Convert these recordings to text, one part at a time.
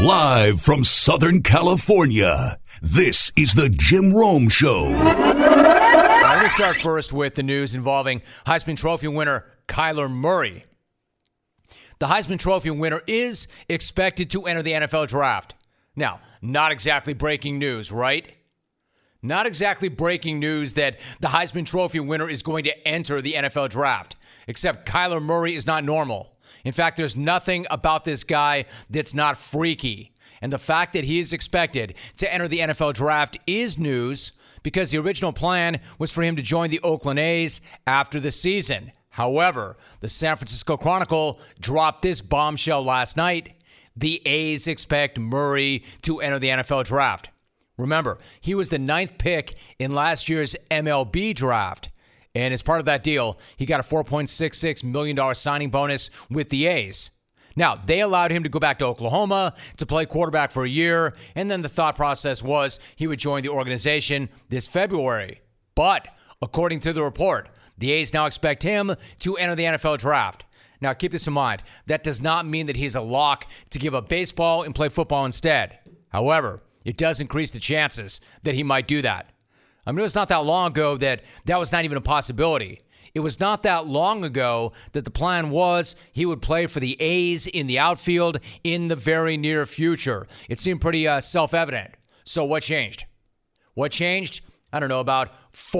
Live from Southern California, this is the Jim Rome Show. Let me start first with the news involving Heisman Trophy winner Kyler Murray. The Heisman Trophy winner is expected to enter the NFL draft. Now, not exactly breaking news, right? Not exactly breaking news that the Heisman Trophy winner is going to enter the NFL draft, except Kyler Murray is not normal. In fact, there's nothing about this guy that's not freaky. And the fact that he is expected to enter the NFL draft is news because the original plan was for him to join the Oakland A's after the season. However, the San Francisco Chronicle dropped this bombshell last night. The A's expect Murray to enter the NFL draft. Remember, he was the 9th pick in last year's MLB draft. And as part of that deal, he got a $4.66 million signing bonus with the A's. Now, they allowed him to go back to Oklahoma to play quarterback for a year, and then the thought process was he would join the organization this February. But, according to the report, the A's now expect him to enter the NFL draft. Now, keep this in mind. That does not mean that he's a lock to give up baseball and play football instead. However, it does increase the chances that he might do that. I mean, it was not that long ago that was not even a possibility. It was not that long ago that the plan was he would play for the A's in the outfield in the very near future. It seemed pretty self-evident. So what changed? What changed? I don't know, about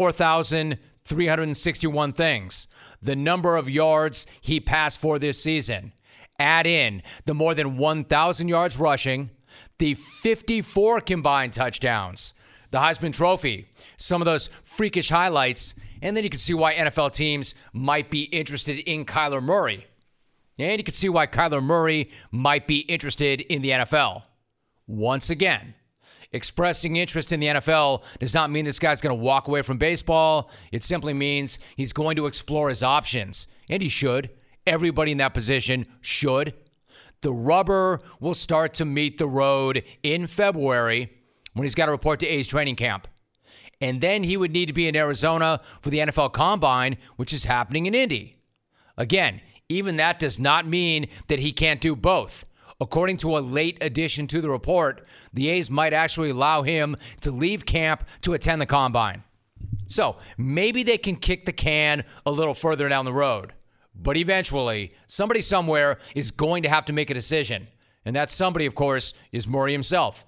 4,361 things. The number of yards he passed for this season. Add in the more than 1,000 yards rushing, the 54 combined touchdowns, the Heisman Trophy, some of those freakish highlights, and then you can see why NFL teams might be interested in Kyler Murray. And you can see why Kyler Murray might be interested in the NFL. Once again, expressing interest in the NFL does not mean this guy's going to walk away from baseball. It simply means he's going to explore his options. And he should. Everybody in that position should. The rubber will start to meet the road in February when he's got to report to A's training camp. And then he would need to be in Arizona for the NFL Combine, which is happening in Indy. Again, even that does not mean that he can't do both. According to a late addition to the report, the A's might actually allow him to leave camp to attend the Combine. So maybe they can kick the can a little further down the road. But eventually, somebody somewhere is going to have to make a decision. And that somebody, of course, is Murray himself.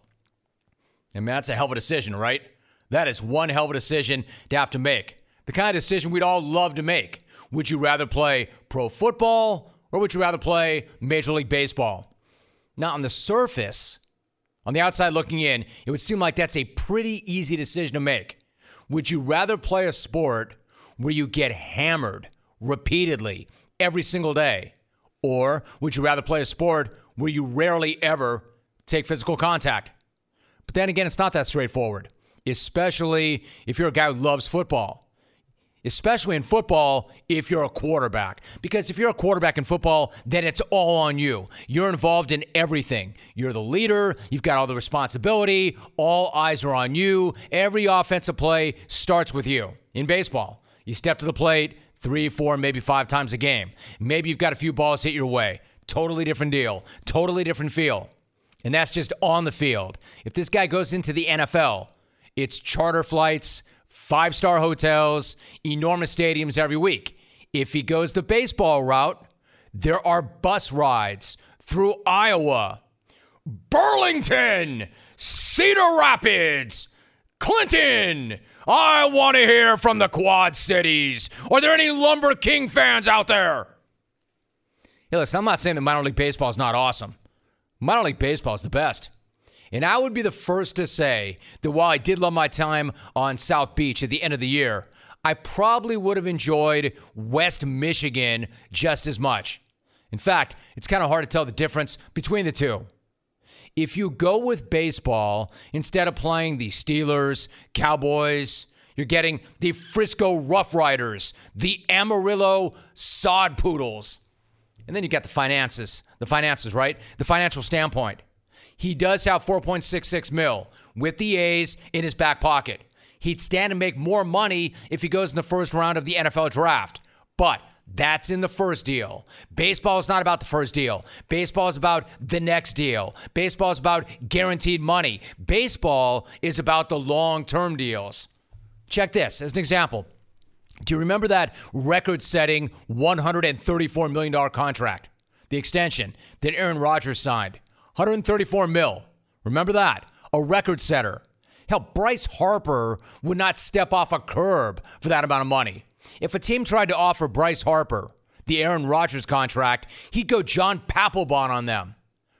And man, that's a hell of a decision, right? That is one hell of a decision to have to make. The kind of decision we'd all love to make. Would you rather play pro football or would you rather play Major League Baseball? Now, on the surface, on the outside looking in, it would seem like that's a pretty easy decision to make. Would you rather play a sport where you get hammered repeatedly every single day? Or would you rather play a sport where you rarely ever take physical contact? But then again, it's not that straightforward, especially if you're a guy who loves football. Especially in football, if you're a quarterback. Because if you're a quarterback in football, then it's all on you. You're involved in everything. You're the leader. You've got all the responsibility. All eyes are on you. Every offensive play starts with you. In baseball, you step to the plate 3, 4, maybe 5 times a game. Maybe you've got a few balls hit your way. Totally different deal. Totally different feel. And that's just on the field. If this guy goes into the NFL, it's charter flights, 5-star hotels, enormous stadiums every week. If he goes the baseball route, there are bus rides through Iowa, Burlington, Cedar Rapids, Clinton. I want to hear from the Quad Cities. Are there any Lumber King fans out there? Hey, listen, I'm not saying that minor league baseball is not awesome. Minor league baseball is the best. And I would be the first to say that while I did love my time on South Beach at the end of the year, I probably would have enjoyed West Michigan just as much. In fact, it's kind of hard to tell the difference between the two. If you go with baseball, instead of playing the Steelers, Cowboys, you're getting the Frisco Rough Riders, the Amarillo Sod Poodles. And then you got the finances, right? The financial standpoint. He does have $4.66 million with the A's in his back pocket. He'd stand to make more money if he goes in the first round of the NFL draft. But That's in the first deal. Baseball is not about the first deal. Baseball is about the next deal. Baseball is about guaranteed money. Baseball is about the long-term deals. Check this as an example. Do you remember that record-setting $134 million contract? The extension that Aaron Rodgers signed. $134 million. Remember that? A record setter. Hell, Bryce Harper would not step off a curb for that amount of money. If a team tried to offer Bryce Harper the Aaron Rodgers contract, he'd go John Papelbon on them.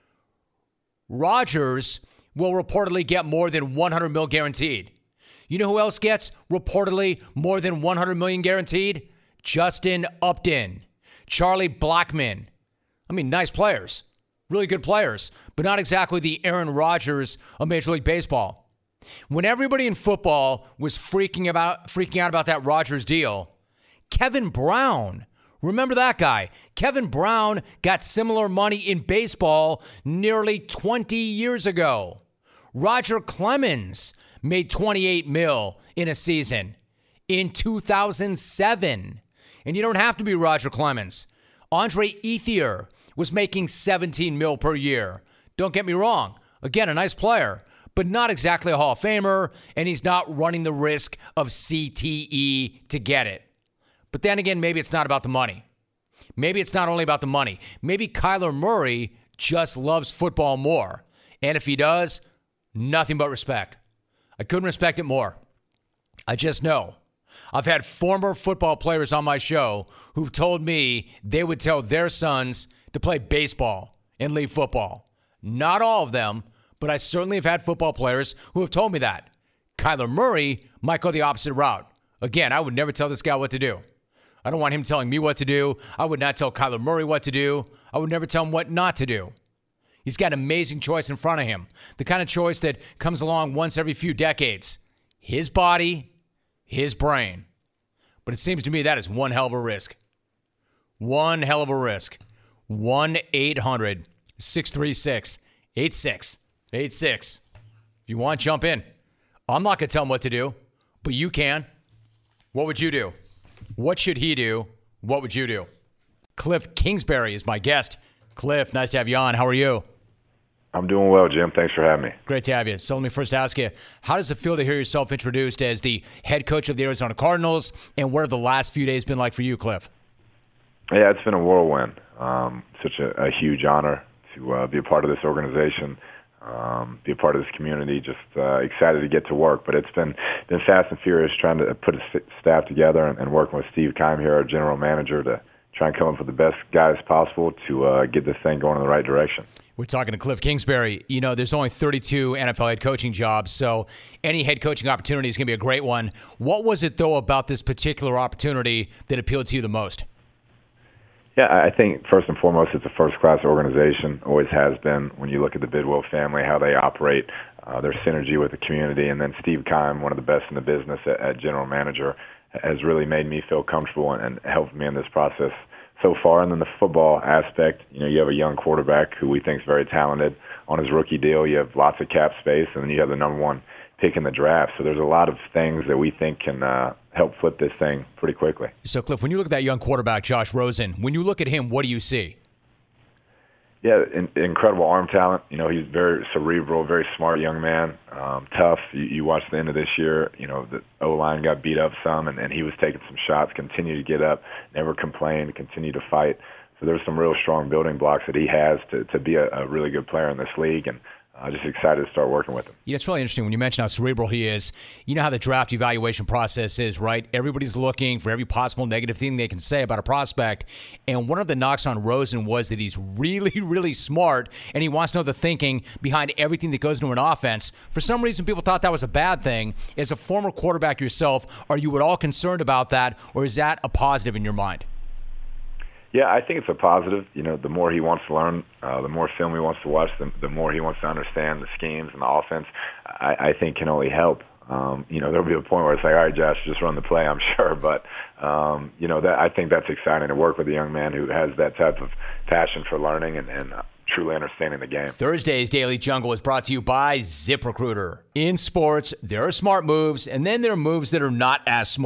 Rodgers will reportedly get more than $100 million guaranteed. You know who else gets reportedly more than $100 million guaranteed? Justin Upton, Charlie Blackmon. I mean, nice players, really good players, but not exactly the Aaron Rodgers of Major League Baseball. When everybody in football was freaking out about that Rodgers deal, Kevin Brown, remember that guy? Kevin Brown got similar money in baseball nearly 20 years ago. Roger Clemens made $28 million in a season in 2007. And you don't have to be Roger Clemens. Andre Ethier was making $17 million per year. Don't get me wrong. Again, a nice player, but not exactly a Hall of Famer, and he's not running the risk of CTE to get it. But then again, maybe it's not about the money. Maybe it's not only about the money. Maybe Kyler Murray just loves football more. And if he does, nothing but respect. I couldn't respect it more. I just know. I've had former football players on my show who've told me they would tell their sons to play baseball and leave football. Not all of them, but I certainly have had football players who have told me that. Kyler Murray might go the opposite route. Again, I would never tell this guy what to do. I don't want him telling me what to do. I would not tell Kyler Murray what to do. I would never tell him what not to do. He's got an amazing choice in front of him. The kind of choice that comes along once every few decades. His body, his brain. But it seems to me that is one hell of a risk. One hell of a risk. 1-800-636-8686. If you want, jump in. I'm not going to tell him what to do, but you can. What would you do? What should he do? What would you do? Cliff Kingsbury is my guest. Cliff, nice to have you on. How are you? I'm doing well, Jim. Thanks for having me. Great to have you. So let me first ask you, how does it feel to hear yourself introduced as the head coach of the Arizona Cardinals, and what have the last few days been like for you, Cliff? Yeah, it's been a whirlwind. Such a huge honor to be a part of this organization, be a part of this community. Just excited to get to work. But it's been fast and furious trying to put a staff together and working with Steve Keim here, our general manager, to try and come up with the best guys possible to get this thing going in the right direction. We're talking to Cliff Kingsbury. You know, there's only 32 NFL head coaching jobs, so any head coaching opportunity is going to be a great one. What was it, though, about this particular opportunity that appealed to you the most? Yeah, I think first and foremost, it's a first-class organization, always has been. When you look at the Bidwell family, how they operate, their synergy with the community, and then Steve Keim, one of the best in the business at general manager, has really made me feel comfortable and helped me in this process so far. And then the football aspect, you know, you have a young quarterback who we think is very talented on his rookie deal. You have lots of cap space, and then you have the number one pick in the draft. So there's a lot of things that we think can help flip this thing pretty quickly. So, Cliff, when you look at that young quarterback, Josh Rosen, when you look at him, what do you see? Yeah, incredible arm talent. You know, he's very cerebral, very smart young man, tough. You watch the end of this year, you know, the O-line got beat up some, and he was taking some shots, continued to get up, never complained, continued to fight. So there's some real strong building blocks that he has to be a really good player in this league, and just excited to start working with him. Yeah, it's really interesting when you mention how cerebral he is. You know how the draft evaluation process is, right? Everybody's looking for every possible negative thing they can say about a prospect. And one of the knocks on Rosen was that he's really, really smart, and he wants to know the thinking behind everything that goes into an offense. For some reason, people thought that was a bad thing. As a former quarterback yourself, are you at all concerned about that, or is that a positive in your mind? Yeah, I think it's a positive. You know, the more he wants to learn, the more film he wants to watch, the more he wants to understand the schemes and the offense, I think can only help. You know, there'll be a point where it's like, all right, Josh, just run the play, I'm sure. But, you know, I think that's exciting to work with a young man who has that type of passion for learning and truly understanding the game. Thursday's Daily Jungle is brought to you by ZipRecruiter. In sports, there are smart moves, and then there are moves that are not as smart.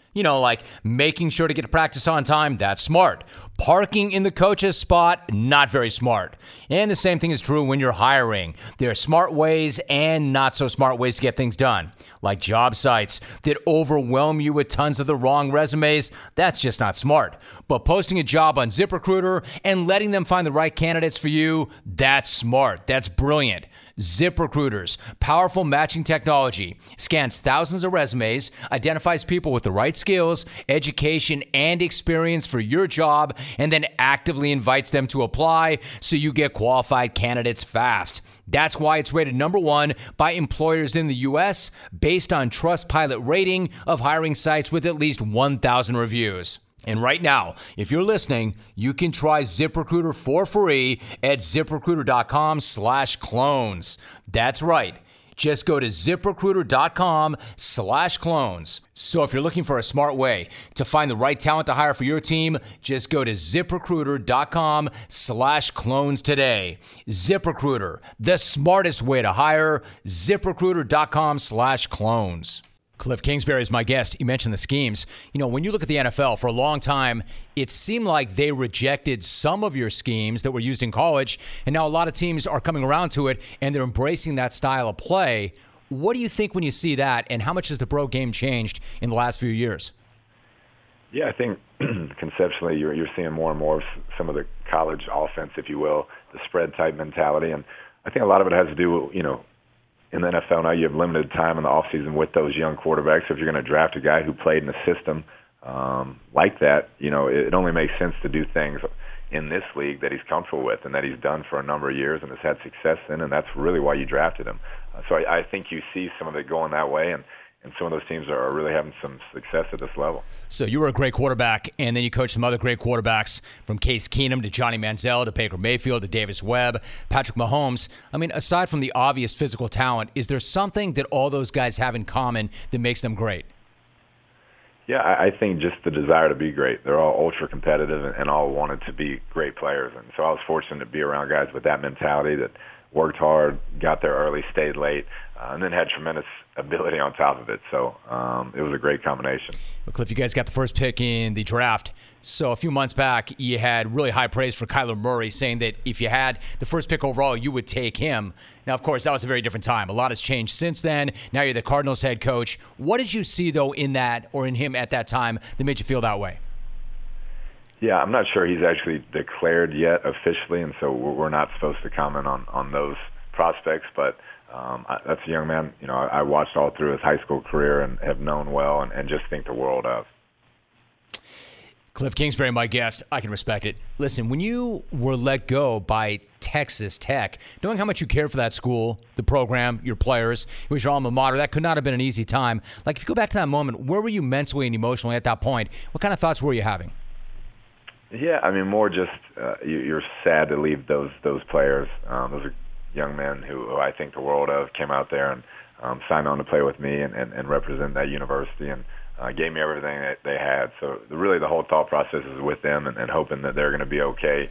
You know, like making sure to get to practice on time, that's smart. Parking in the coach's spot, not very smart. And the same thing is true when you're hiring. There are smart ways and not so smart ways to get things done. Like job sites that overwhelm you with tons of the wrong resumes, that's just not smart. But posting a job on ZipRecruiter and letting them find the right candidates for you, that's smart. That's brilliant. ZipRecruiter's powerful matching technology scans thousands of resumes, identifies people with the right skills, education, and experience for your job, and then actively invites them to apply so you get qualified candidates fast. That's why it's rated #1 by employers in the U.S. based on Trustpilot rating of hiring sites with at least 1,000 reviews. And right now, if you're listening, you can try ZipRecruiter for free at ZipRecruiter.com/clones. That's right. Just go to ZipRecruiter.com/clones. So if you're looking for a smart way to find the right talent to hire for your team, just go to ZipRecruiter.com/clones today. ZipRecruiter, the smartest way to hire. ZipRecruiter.com/clones. Cliff Kingsbury is my guest. You mentioned the schemes. You know, when you look at the NFL, for a long time, it seemed like they rejected some of your schemes that were used in college, and now a lot of teams are coming around to it, and they're embracing that style of play. What do you think when you see that, and how much has the pro game changed in the last few years? Yeah, I think conceptually you're seeing more and more of some of the college offense, if you will, the spread-type mentality, and I think a lot of it has to do with, you know, in the NFL now you have limited time in the offseason with those young quarterbacks. So if you're going to draft a guy who played in a system like that, you know, it only makes sense to do things in this league that he's comfortable with and that he's done for a number of years and has had success in, and that's really why you drafted him. So I think you see some of it going that way, and some of those teams are really having some success at this level. So you were a great quarterback, and then you coached some other great quarterbacks, from Case Keenum to Johnny Manziel to Baker Mayfield to Davis Webb, Patrick Mahomes. I mean, aside from the obvious physical talent, is there something that all those guys have in common that makes them great? Yeah, I think just the desire to be great. They're all ultra competitive and all wanted to be great players. And so I was fortunate to be around guys with that mentality that worked hard, got there early, stayed late, and then had tremendous ability on top of it. So it was a great combination. Well, Cliff, you guys got the first pick in the draft. So a few months back, you had really high praise for Kyler Murray, saying that if you had the first pick overall, you would take him. Now, of course, that was a very different time. A lot has changed since then. Now you're the Cardinals head coach. What did you see, though, in that or in him at that time that made you feel that way? Yeah, I'm not sure he's actually declared yet officially, and so we're not supposed to comment on those prospects. But that's a young man, you know, I watched all through his high school career and have known well and just think the world of. Cliff Kingsbury, my guest. I can respect it. Listen, when you were let go by Texas Tech, knowing how much you cared for that school, the program, your players, it was your alma mater, that could not have been an easy time. Like, if you go back to that moment, where were you mentally and emotionally at that point? What kind of thoughts were you having? Yeah, I mean, more just you're sad to leave those players. Those are young men who I think the world of, came out there and signed on to play with me and represent that university and gave me everything that they had. So really the whole thought process is with them and hoping that they're going to be okay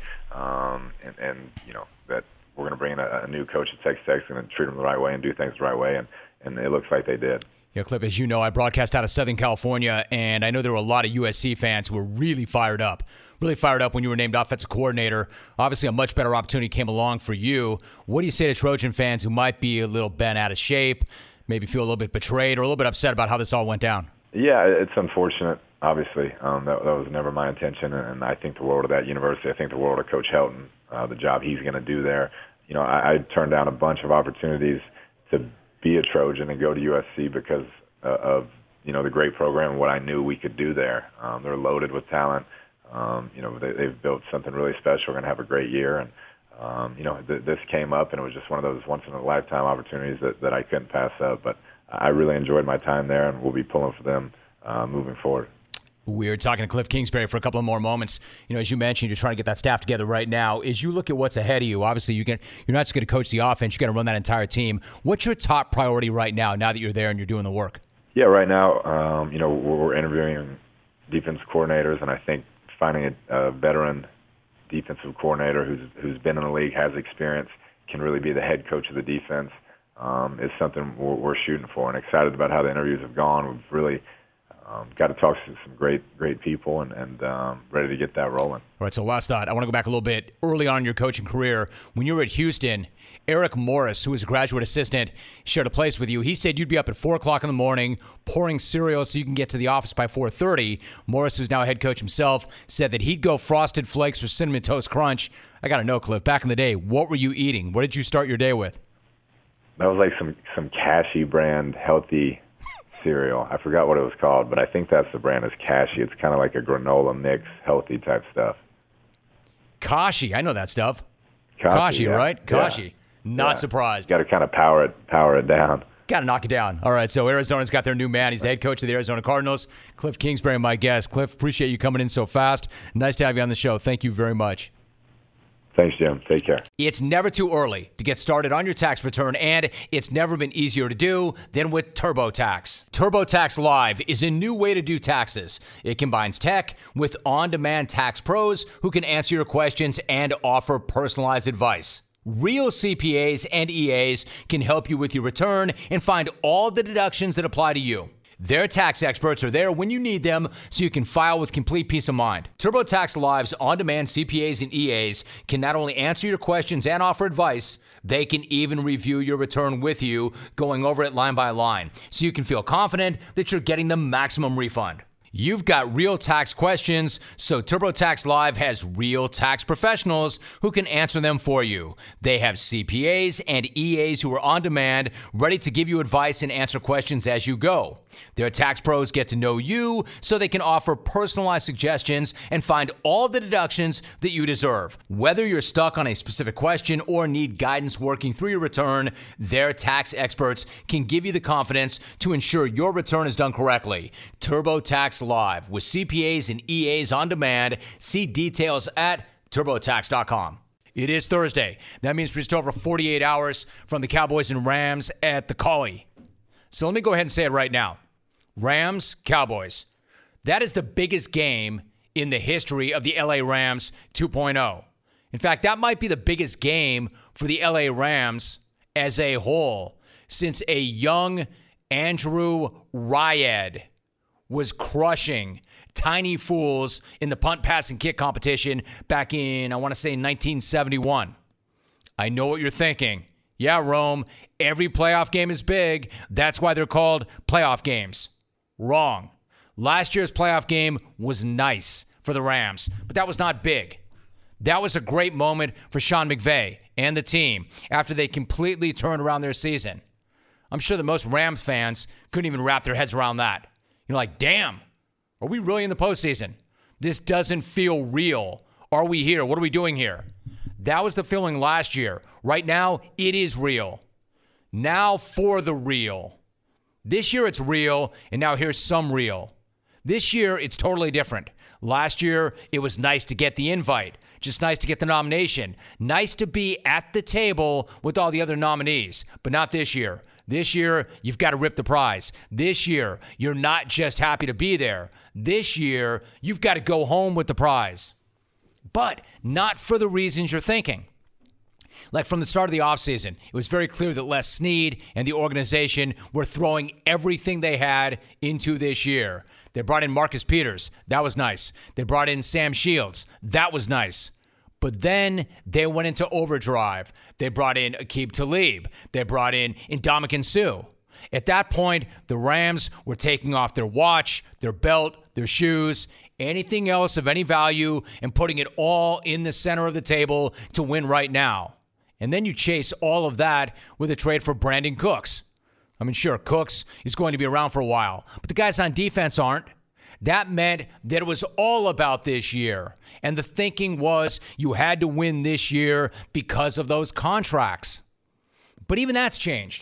and you know, that we're going to bring in a new coach at Texas Tech and treat them the right way and do things the right way, and it looks like they did. Yeah, Cliff, as you know, I broadcast out of Southern California, and I know there were a lot of USC fans who were really fired up when you were named offensive coordinator. Obviously, a much better opportunity came along for you. What do you say to Trojan fans who might be a little bent out of shape, maybe feel a little bit betrayed or a little bit upset about how this all went down? Yeah, it's unfortunate, obviously. That was never my intention, and I think the world of that university. I think the world of Coach Helton, the job he's going to do there. You know, I turned down a bunch of opportunities to be a Trojan and go to USC because of, you know, the great program and what I knew we could do there. They're loaded with talent. You know, they've built something really special. We're going to have a great year. And, you know, this came up, and it was just one of those once-in-a-lifetime opportunities that I couldn't pass up. But I really enjoyed my time there, and we'll be pulling for them moving forward. We're talking to Cliff Kingsbury for a couple of more moments. You know, as you mentioned, you're trying to get that staff together right now. As you look at what's ahead of you, obviously you're not just going to coach the offense, you're going to run that entire team. What's your top priority right now that you're there and you're doing the work? Yeah, right now, you know, we're interviewing defensive coordinators, and I think finding a veteran defensive coordinator who's been in the league, has experience, can really be the head coach of the defense is something we're shooting for, and excited about how the interviews have gone. We've really got to talk to some great people and ready to get that rolling. All right, so last thought. I want to go back a little bit early on in your coaching career. When you were at Houston, Eric Morris, who was a graduate assistant, shared a place with you. He said you'd be up at 4 o'clock in the morning pouring cereal so you can get to the office by 4:30. Morris, who's now a head coach himself, said that he'd go Frosted Flakes or Cinnamon Toast Crunch. I got to know, Cliff, back in the day, what were you eating? What did you start your day with? That was like some Kashi brand healthy cereal. I forgot what it was called, but I think that's the brand is Kashi. It's kind of like a granola mix, healthy type stuff. Kashi, I know that stuff. Kashi, yeah. Right? Kashi. Yeah. Not surprised. Got to kind of power it down. Got to knock it down. All right, so Arizona's got their new man. He's the head coach of the Arizona Cardinals. Cliff Kingsbury, my guest. Cliff, appreciate you coming in so fast. Nice to have you on the show. Thank you very much. Thanks, Jim. Take care. It's never too early to get started on your tax return, and it's never been easier to do than with TurboTax. TurboTax Live is a new way to do taxes. It combines tech with on-demand tax pros who can answer your questions and offer personalized advice. Real CPAs and EAs can help you with your return and find all the deductions that apply to you. Their tax experts are there when you need them so you can file with complete peace of mind. TurboTax Live's on-demand CPAs and EAs can not only answer your questions and offer advice, they can even review your return with you, going over it line by line, so you can feel confident that you're getting the maximum refund. You've got real tax questions, so TurboTax Live has real tax professionals who can answer them for you. They have CPAs and EAs who are on demand, ready to give you advice and answer questions as you go. Their tax pros get to know you so they can offer personalized suggestions and find all the deductions that you deserve. Whether you're stuck on a specific question or need guidance working through your return, their tax experts can give you the confidence to ensure your return is done correctly. TurboTax Live with CPAs and EAs on demand. See details at TurboTax.com. It is Thursday. That means we're just over 48 hours from the Cowboys and Rams at the Collie. So let me go ahead and say it right now. Rams, Cowboys. That is the biggest game in the history of the LA Rams 2.0. In fact, that might be the biggest game for the LA Rams as a whole since a young Andrew Ryad was crushing tiny fools in the punt, pass, and kick competition back in, I want to say, 1971. I know what you're thinking. Yeah, Rome, every playoff game is big. That's why they're called playoff games. Wrong. Last year's playoff game was nice for the Rams, but that was not big. That was a great moment for Sean McVay and the team after they completely turned around their season. I'm sure that most Rams fans couldn't even wrap their heads around that. You're like, damn, are we really in the postseason? This doesn't feel real. Are we here? What are we doing here? That was the feeling last year. Right now, it is real. Now for the real. This year, it's real, and now here's some real. This year, it's totally different. Last year, it was nice to get the invite, just nice to get the nomination, nice to be at the table with all the other nominees, but not this year. This year, you've got to rip the prize. This year, you're not just happy to be there. This year, you've got to go home with the prize. But not for the reasons you're thinking. Like from the start of the offseason, it was very clear that Les Snead and the organization were throwing everything they had into this year. They brought in Marcus Peters. That was nice. They brought in Sam Shields. That was nice. But then they went into overdrive. They brought in Aqib Talib. They brought in Ndamukong Suh. At that point, the Rams were taking off their watch, their belt, their shoes, anything else of any value, and putting it all in the center of the table to win right now. And then you chase all of that with a trade for Brandon Cooks. I mean, sure, Cooks is going to be around for a while, but the guys on defense aren't. That meant that it was all about this year. And the thinking was you had to win this year because of those contracts. But even that's changed.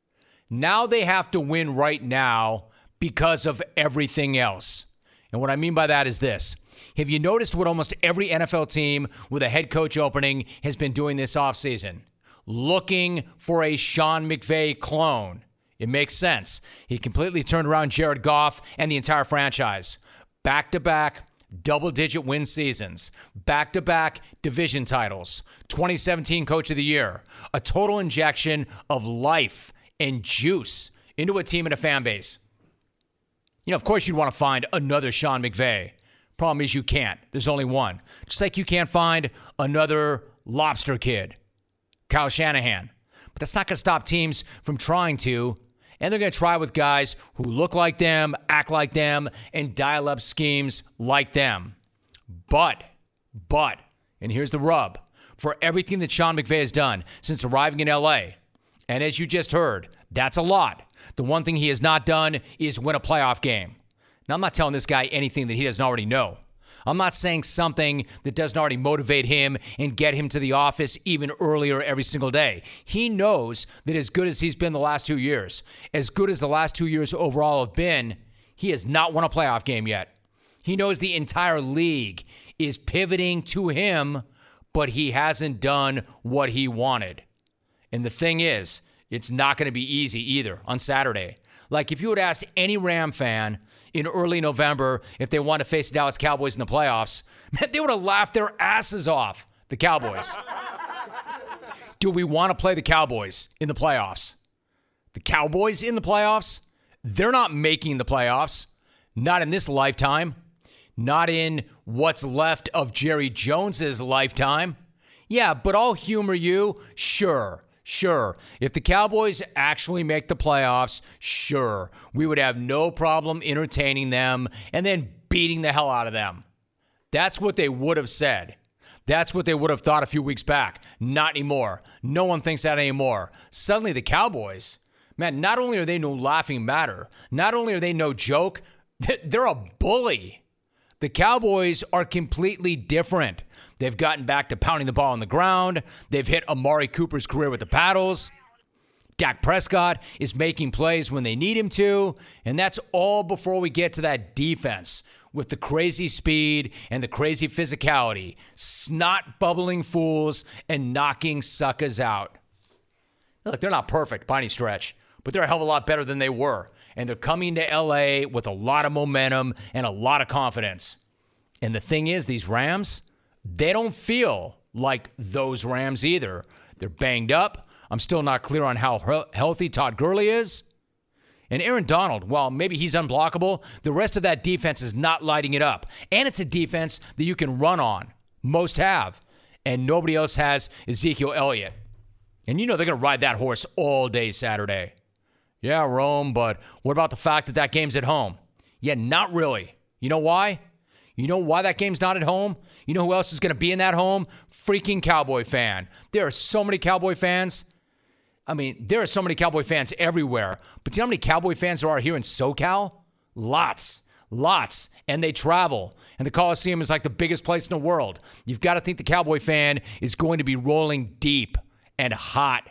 Now they have to win right now because of everything else. And what I mean by that is this. Have you noticed what almost every NFL team with a head coach opening has been doing this offseason? Looking for a Sean McVay clone. It makes sense. He completely turned around Jared Goff and the entire franchise. Back-to-back double-digit win seasons. Back-to-back division titles. 2017 Coach of the Year. A total injection of life and juice into a team and a fan base. Of course you'd want to find another Sean McVay. Problem is you can't. There's only one. Just like you can't find another lobster kid, Kyle Shanahan. But that's not going to stop teams from trying to. And they're going to try with guys who look like them, act like them, and dial up schemes like them. But, and here's the rub, for everything that Sean McVay has done since arriving in L.A., and as you just heard, that's a lot. The one thing he has not done is win a playoff game. Now, I'm not telling this guy anything that he doesn't already know. I'm not saying something that doesn't already motivate him and get him to the office even earlier every single day. He knows that as good as he's been the last 2 years, as good as the last 2 years overall have been, he has not won a playoff game yet. He knows the entire league is pivoting to him, but he hasn't done what he wanted. And the thing is, it's not going to be easy either on Saturday. Like if you had asked any Ram fan in early November if they want to face the Dallas Cowboys in the playoffs, man, they would have laughed their asses off, the Cowboys. Do we want to play the Cowboys in the playoffs? The Cowboys in the playoffs? They're not making the playoffs. Not in this lifetime. Not in what's left of Jerry Jones's lifetime. Yeah, but I'll humor you. Sure. If the Cowboys actually make the playoffs, sure, we would have no problem entertaining them and then beating the hell out of them. That's what they would have said. That's what they would have thought a few weeks back. Not anymore. No one thinks that anymore. Suddenly the Cowboys, man, not only are they no laughing matter, not only are they no joke, they're a bully. The Cowboys are completely different. They've gotten back to pounding the ball on the ground. They've hit Amari Cooper's career with the paddles. Dak Prescott is making plays when they need him to. And that's all before we get to that defense with the crazy speed and the crazy physicality. Snot bubbling fools and knocking suckers out. Look, they're not perfect by any stretch, but they're a hell of a lot better than they were. And they're coming to L.A. with a lot of momentum and a lot of confidence. And the thing is, these Rams, they don't feel like those Rams either. They're banged up. I'm still not clear on how healthy Todd Gurley is. And Aaron Donald, while maybe he's unblockable, the rest of that defense is not lighting it up. And it's a defense that you can run on. Most have. And nobody else has Ezekiel Elliott. And they're going to ride that horse all day Saturday. Yeah, Rome, but what about the fact that that game's at home? Yeah, not really. You know why? You know why that game's not at home? You know who else is going to be in that home? Freaking Cowboy fan. There are so many Cowboy fans. I mean, there are so many Cowboy fans everywhere. But do you know how many Cowboy fans there are here in SoCal? Lots. And they travel. And the Coliseum is like the biggest place in the world. You've got to think the Cowboy fan is going to be rolling deep and hot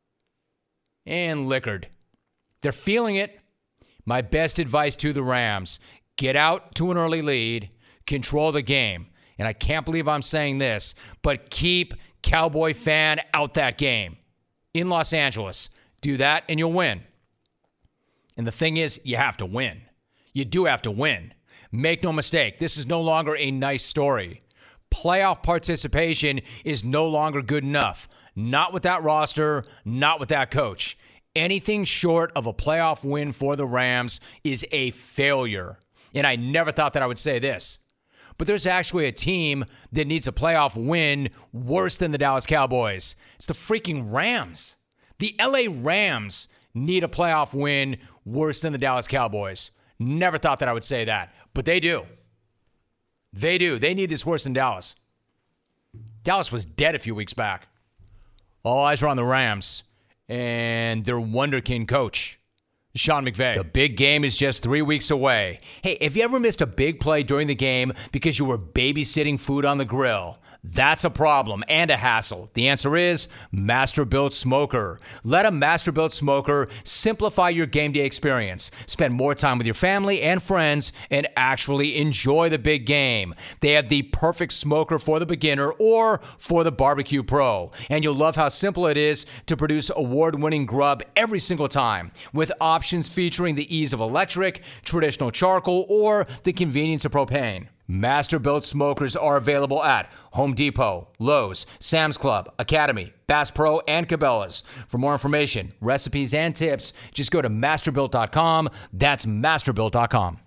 and liquored. They're feeling it. My best advice to the Rams, get out to an early lead, control the game. And I can't believe I'm saying this, but keep Cowboy fan out that game in Los Angeles. Do that and you'll win. And the thing is, you have to win. You do have to win. Make no mistake, this is no longer a nice story. Playoff participation is no longer good enough. Not with that roster, not with that coach. Anything short of a playoff win for the Rams is a failure. And I never thought that I would say this. But there's actually a team that needs a playoff win worse than the Dallas Cowboys. It's the freaking Rams. The LA Rams need a playoff win worse than the Dallas Cowboys. Never thought that I would say that. But they do. They do. They need this worse than Dallas. Dallas was dead a few weeks back. All eyes are on the Rams and their wonderkin coach, Sean McVay. The big game is just 3 weeks away. Hey, have you ever missed a big play during the game because you were babysitting food on the grill? That's a problem and a hassle. The answer is Masterbuilt Smoker. Let a Masterbuilt Smoker simplify your game day experience. Spend more time with your family and friends and actually enjoy the big game. They have the perfect smoker for the beginner or for the barbecue pro. And you'll love how simple it is to produce award-winning grub every single time, with options featuring the ease of electric, traditional charcoal, or the convenience of propane. Masterbuilt smokers are available at Home Depot, Lowe's, Sam's Club, Academy, Bass Pro, and Cabela's. For more information, recipes, and tips, just go to masterbuilt.com. That's masterbuilt.com.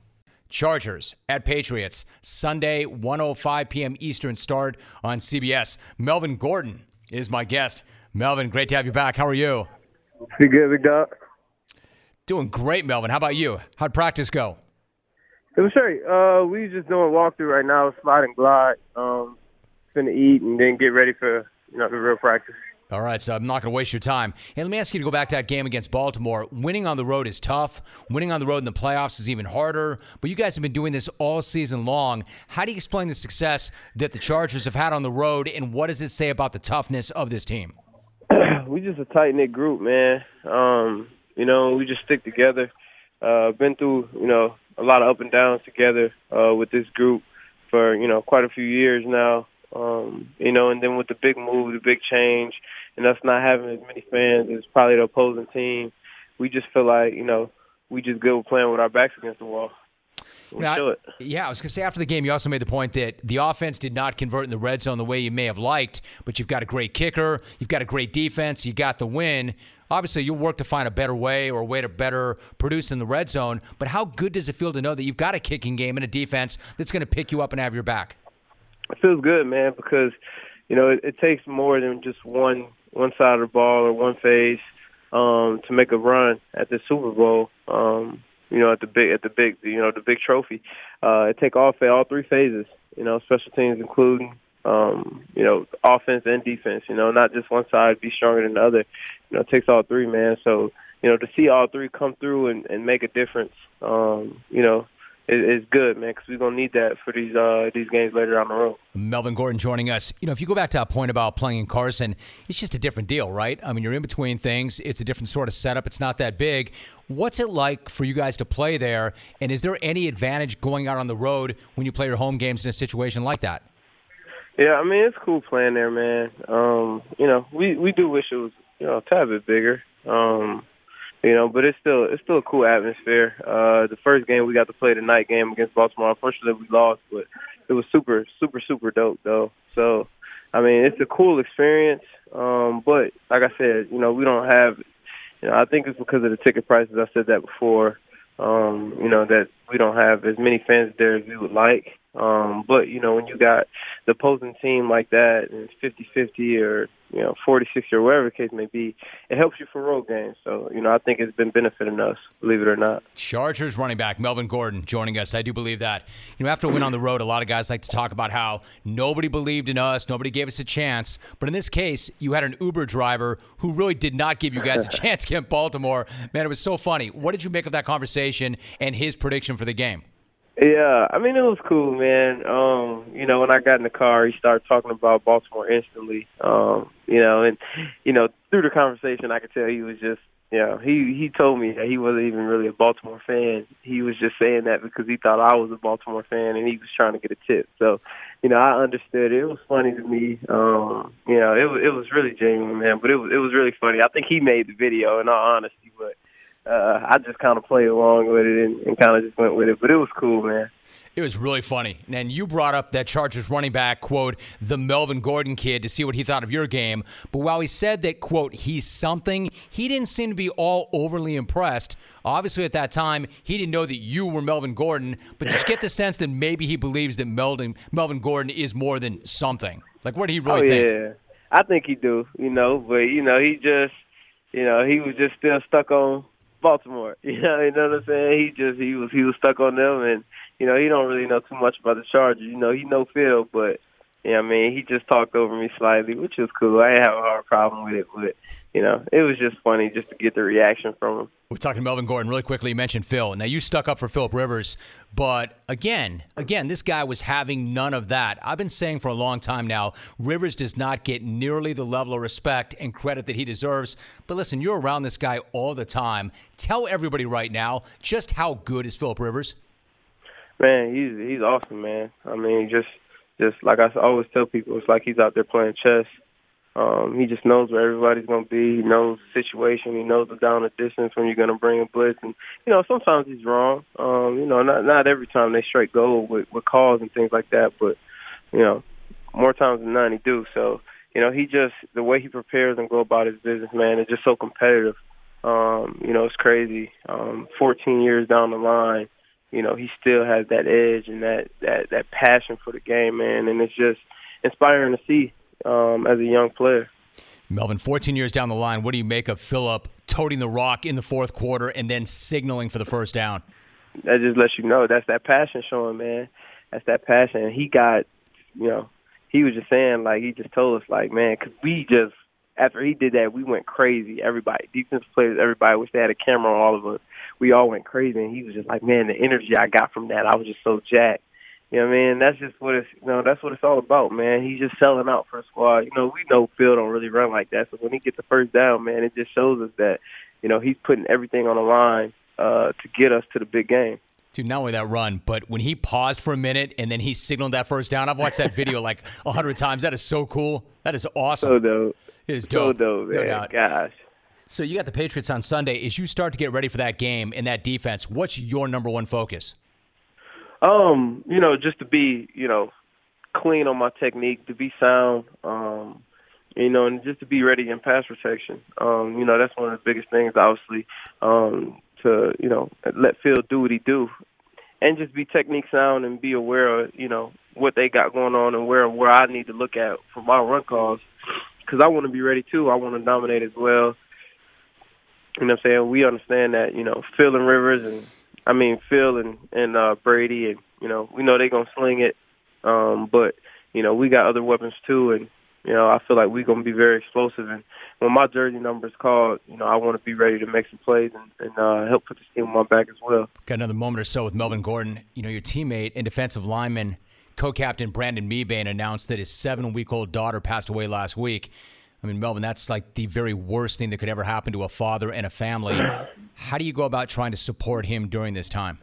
Chargers at Patriots, Sunday, 1:05 p.m. Eastern start on CBS. Melvin Gordon is my guest. Melvin, great to have you back. How are you? Pretty good, big dog. Doing great, Melvin. How about you? How'd practice go? It was straight. We just doing a walkthrough right now, slide and glide. Finna eat and then get ready for the real practice. All right, so I'm not going to waste your time. Hey, let me ask you to go back to that game against Baltimore. Winning on the road is tough. Winning on the road in the playoffs is even harder. But you guys have been doing this all season long. How do you explain the success that the Chargers have had on the road, and what does it say about the toughness of this team? We just a tight-knit group, man. We just stick together. Been through, a lot of up and downs together with this group for, quite a few years now. And then with the big move, the big change, and us not having as many fans as probably the opposing team, we just feel like, we just good with playing with our backs against the wall. Now, yeah, I was going to say after the game, you also made the point that the offense did not convert in the red zone the way you may have liked, but you've got a great kicker, you've got a great defense, you got the win. Obviously, you'll work to find a better way or a way to better produce in the red zone, but how good does it feel to know that you've got a kicking game and a defense that's going to pick you up and have your back? It feels good, man, because, it takes more than just one side of the ball or one phase to make a run at the Super Bowl. At the big trophy. It take all three phases, special teams including, offense and defense, not just one side be stronger than the other. It takes all three, man. So, to see all three come through and make a difference, is good, man, because we're going to need that for these games later down the road. Melvin Gordon joining us. If you go back to that point about playing in Carson, it's just a different deal, right? I mean, you're in between things. It's a different sort of setup. It's not that big. What's it like for you guys to play there, and is there any advantage going out on the road when you play your home games in a situation like that? Yeah, I mean, it's cool playing there, man. We do wish it was, a tad bit bigger. But it's still a cool atmosphere. The first game we got to play the night game against Baltimore. Unfortunately, we lost, but it was super, super, super dope, though. So, I mean, it's a cool experience. But like I said, we don't have. I think it's because of the ticket prices. I said that before. That we don't have as many fans there as we would like. But, when you got the opposing team like that, and it's 50-50 or, 40-60 or whatever the case may be, it helps you for road games. So, I think it's been benefiting us, believe it or not. Chargers running back Melvin Gordon joining us. I do believe that. After a win on the road, a lot of guys like to talk about how nobody believed in us, nobody gave us a chance. But in this case, you had an Uber driver who really did not give you guys a chance against Baltimore. Man, it was so funny. What did you make of that conversation and his prediction for the game? Yeah, I mean, it was cool, man. When I got in the car, he started talking about Baltimore instantly. Through the conversation, I could tell he was just, he told me that he wasn't even really a Baltimore fan. He was just saying that because he thought I was a Baltimore fan and he was trying to get a tip. So, I understood it. It was funny to me. It was really genuine, man, but it was really funny. I think he made the video, in all honesty, but I just kind of played along with it and kind of just went with it. But it was cool, man. It was really funny. And you brought up that Chargers running back, quote, the Melvin Gordon kid, to see what he thought of your game. But while he said that, quote, he's something, he didn't seem to be all overly impressed. Obviously, at that time, he didn't know that you were Melvin Gordon. But did you get the sense that maybe he believes that Melvin Gordon is more than something? Like, what did he really think? Yeah, I think he do, but, he just, he was just still stuck on Baltimore. You know what I'm saying? He was stuck on them, and he don't really know too much about the Chargers. He know Phil, but he just talked over me slightly, which was cool. I didn't have a hard problem with it, but it was just funny just to get the reaction from him. We're talking to Melvin Gordon really quickly. You mentioned Phil. Now, you stuck up for Philip Rivers, but again, this guy was having none of that. I've been saying for a long time now, Rivers does not get nearly the level of respect and credit that he deserves. But listen, you're around this guy all the time. Tell everybody right now just how good is Philip Rivers? Man, he's awesome, man. I mean, just like I always tell people, it's like he's out there playing chess. He just knows where everybody's going to be. He knows the situation. He knows the down the distance when you're going to bring a blitz. And, sometimes he's wrong. Not every time they straight go with calls and things like that. But, more times than none he do. So, the way he prepares and go about his business, man, is just so competitive. It's crazy. 14 years down the line, he still has that edge and that passion for the game, man. And it's just inspiring to see as a young player. Melvin, 14 years down the line, what do you make of Phillip toting the rock in the fourth quarter and then signaling for the first down? That just lets you know that's that passion showing, man. That's that passion. And he got, he was just saying, like, he just told us, like, man, because we just, after he did that, we went crazy. Everybody, defensive players, everybody, wish they had a camera on all of us. We all went crazy. And he was just like, man, the energy I got from that, I was just so jacked. You know what I mean? That's just what it's, that's what it's all about, man. He's just selling out for a squad. We know Phil don't really run like that. So when he gets the first down, man, it just shows us that, he's putting everything on the line to get us to the big game. Dude, not only that run, but when he paused for a minute and then he signaled that first down, I've watched that video like 100 times. That is so cool. That is awesome. So dope. It is dope. So dope, man. No, gosh. So you got the Patriots on Sunday. As you start to get ready for that game and that defense, what's your number one focus? Just to be, clean on my technique, to be sound, and just to be ready in pass protection. That's one of the biggest things, obviously, to, let Phil do what he do. And just be technique sound and be aware of, what they got going on and where I need to look at for my run calls. Because I want to be ready, too. I want to dominate as well. You know what I'm saying? We understand that, Phil and Rivers Phil and Brady, and, we know they're going to sling it. But, we got other weapons, too. And, I feel like we're going to be very explosive. And when my jersey number is called, I want to be ready to make some plays and help put this team on my back as well. Got another moment or so with Melvin Gordon. Your teammate and defensive lineman, co-captain Brandon Mebane, announced that his 7-week-old daughter passed away last week. I mean, Melvin, that's like the very worst thing that could ever happen to a father and a family. How do you go about trying to support him during this time?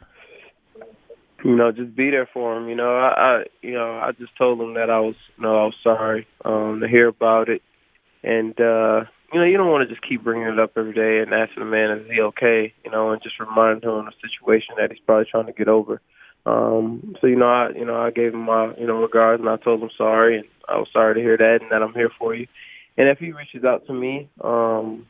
Just be there for him. I just told him that I was sorry to hear about it, and you don't want to just keep bringing it up every day and asking the man, is he okay? And just remind him of the situation that he's probably trying to get over. I gave him my regards, and I told him sorry, and I was sorry to hear that, and that I'm here for you. And if he reaches out to me, and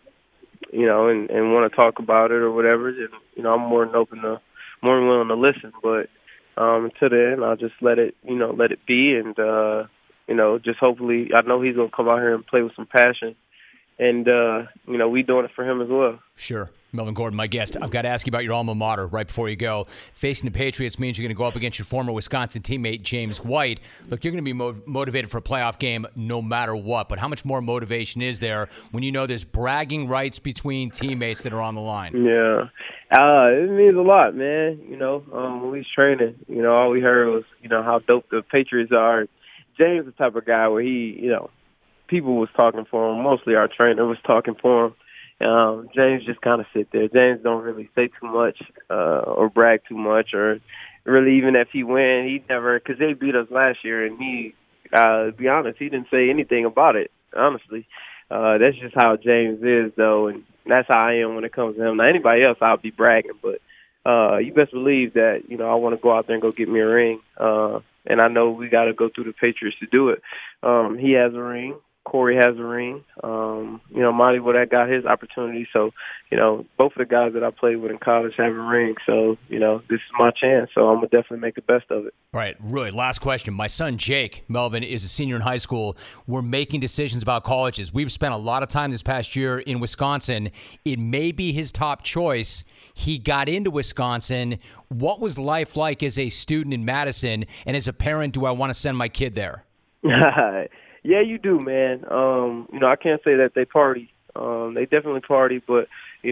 want to talk about it or whatever, then I'm more than willing to listen. But until then, I'll just let it be, and just hopefully, I know he's gonna come out here and play with some passion, and we doing it for him as well. Sure. Melvin Gordon, my guest. I've got to ask you about your alma mater right before you go. Facing the Patriots means you're going to go up against your former Wisconsin teammate, James White. Look, you're going to be motivated for a playoff game no matter what, but how much more motivation is there when you know there's bragging rights between teammates that are on the line? Yeah. It means a lot, man. When we was training, all we heard was, how dope the Patriots are. James is the type of guy where he, people was talking for him. Mostly our trainer was talking for him. James just kind of sit there. James don't really say too much or brag too much, or really even if he win, he never, because they beat us last year, and he, to be honest, he didn't say anything about it, honestly. That's just how James is, though, and that's how I am when it comes to him. Now, anybody else, I'll be bragging, but you best believe that, I want to go out there and go get me a ring, and I know we got to go through the Patriots to do it. He has a ring. Corey has a ring. Monty Woodard got his opportunity. So, both of the guys that I played with in college have a ring. So, this is my chance. So I'm going to definitely make the best of it. All right, really, last question. My son, Jake Melvin, is a senior in high school. We're making decisions about colleges. We've spent a lot of time this past year in Wisconsin. It may be his top choice. He got into Wisconsin. What was life like as a student in Madison? And as a parent, do I want to send my kid there? Yeah, you do, man. I can't say that they party. They definitely party, but they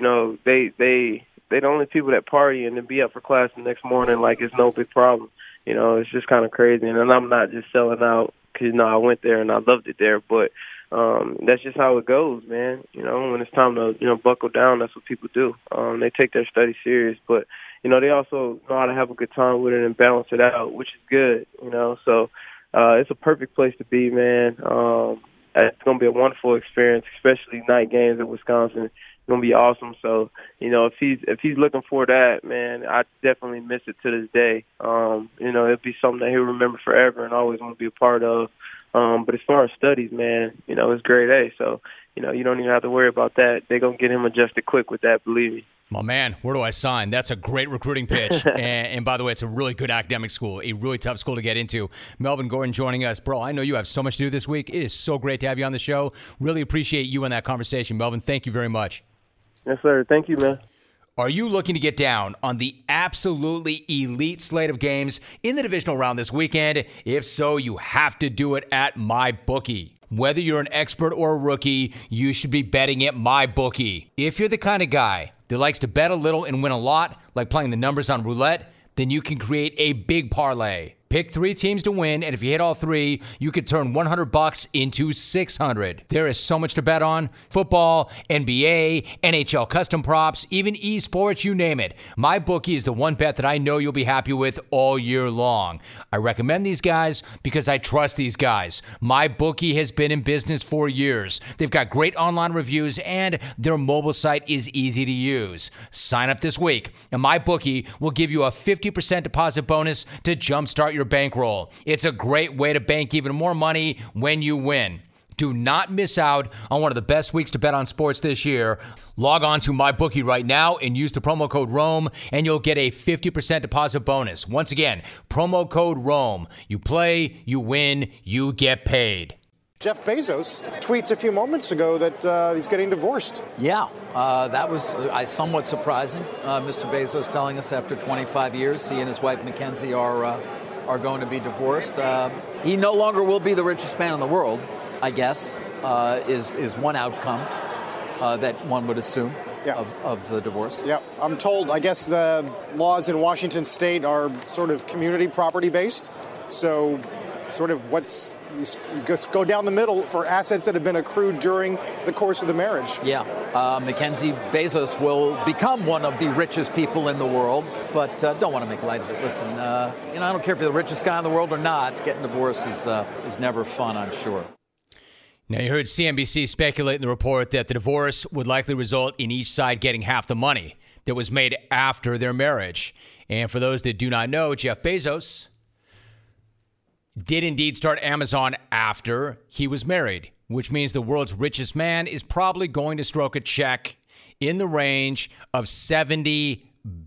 the only people that party and then be up for class the next morning like it's no big problem. It's just kind of crazy. And I'm not just selling out because I went there and I loved it there, but that's just how it goes, man. When it's time to buckle down, that's what people do. They take their studies serious, but they also know how to have a good time with it and balance it out, which is good. So. It's a perfect place to be, man. It's going to be a wonderful experience, especially night games in Wisconsin. It's going to be awesome. So, if he's looking for that, man, I definitely miss it to this day. It'll be something that he'll remember forever and always want to be a part of. But as far as studies, man, it's grade A. So you don't even have to worry about that. They're going to get him adjusted quick with that, believe me. My man, where do I sign? That's a great recruiting pitch. and by the way, it's a really good academic school, a really tough school to get into. Melvin Gordon joining us. Bro, I know you have so much to do this week. It is so great to have you on the show. Really appreciate you in that conversation. Melvin, thank you very much. Yes, sir. Thank you, man. Are you looking to get down on the absolutely elite slate of games in the divisional round this weekend? If so, you have to do it at MyBookie. Whether you're an expert or a rookie, you should be betting at MyBookie. If you're the kind of guy that likes to bet a little and win a lot, like playing the numbers on roulette, then you can create a big parlay. Pick 3 teams to win, and if you hit all 3, you could turn $100 into $600. There is so much to bet on. Football, NBA, NHL custom props, even esports, you name it. MyBookie is the one bet that I know you'll be happy with all year long. I recommend these guys because I trust these guys. MyBookie has been in business for years. They've got great online reviews, and their mobile site is easy to use. Sign up this week, and MyBookie will give you a 50% deposit bonus to jumpstart your bankroll. It's a great way to bank even more money when you win. Do not miss out on one of the best weeks to bet on sports this year. Log on to MyBookie right now and use the promo code ROME, and you'll get a 50% deposit bonus. Once again, promo code ROME. You play, you win, you get paid. Jeff Bezos tweets a few moments ago that he's getting divorced. Yeah, that was somewhat surprising. Mr. Bezos telling us after 25 years, he and his wife Mackenzie are going to be divorced. He no longer will be the richest man in the world, I guess, is one outcome that one would assume of the divorce. Yeah, I'm told, I guess the laws in Washington state are sort of community property based. So sort of go down the middle for assets that have been accrued during the course of the marriage. Yeah, Mackenzie Bezos will become one of the richest people in the world, but don't want to make light of it. Listen, I don't care if you're the richest guy in the world or not. Getting divorced is never fun, I'm sure. Now, you heard CNBC speculate in the report that the divorce would likely result in each side getting half the money that was made after their marriage. And for those that do not know, Jeff Bezos did indeed start Amazon after he was married, which means the world's richest man is probably going to stroke a check in the range of $70